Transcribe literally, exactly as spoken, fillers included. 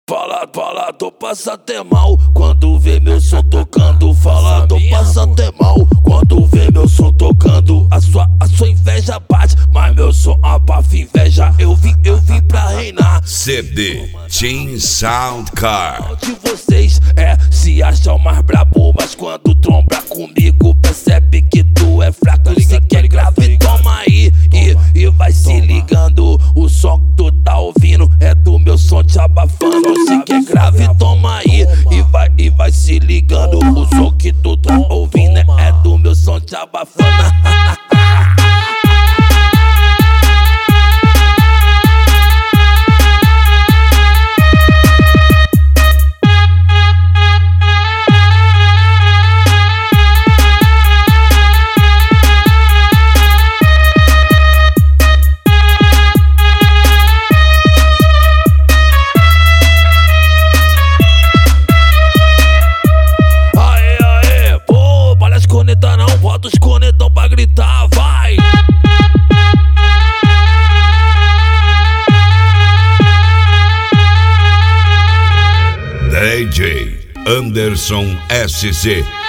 Falador passa até mal quando vê meu som tocando. Falador passa até mal quando vê meu som tocando. A sua, a sua inveja bate, mas meu som abafa inveja. Eu vim, eu vim pra reinar. C D Team Sound Car. De vocês é se achar o mais brabo, mas quando tromba comigo percebe que tu é fraco. Se quer grave, toma aí e, e vai se ligando. O som que tu tá ouvindo é do meu som te abafando. Se quer grave, toma aí e vai, e vai se ligando. O som que tu tá ouvindo é do meu som te abafando. Não bota os cornetão pra gritar, vai! D J Anderson S C